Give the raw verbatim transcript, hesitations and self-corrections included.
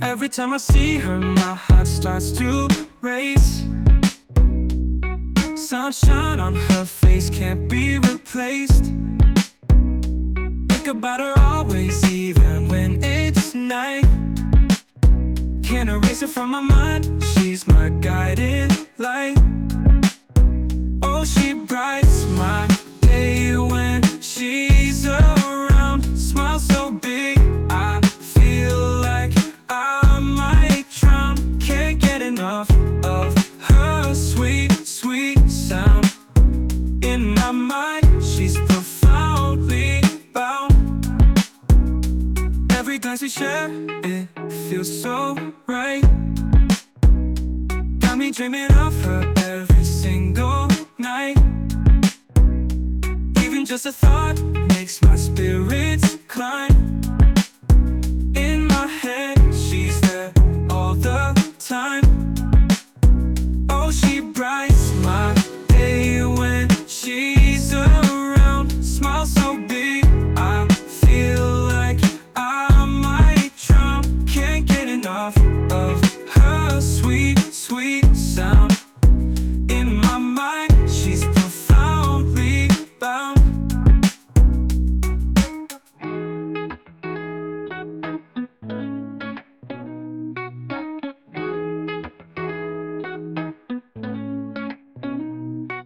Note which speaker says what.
Speaker 1: Every time I see her, my heart starts to race. Sunshine on her face can't be replaced. Think about her always, even when it's night. Can't erase her from my mind, she's my guiding light. Oh, she brightens my day when she's around. Smile so big, I feel like I might drown. Can't get enough of her sweet, sweet sound. In my mind, she's profoundly bound. Every glance we share, it feels so right. Got me dreaming of her every single night. Even just a thought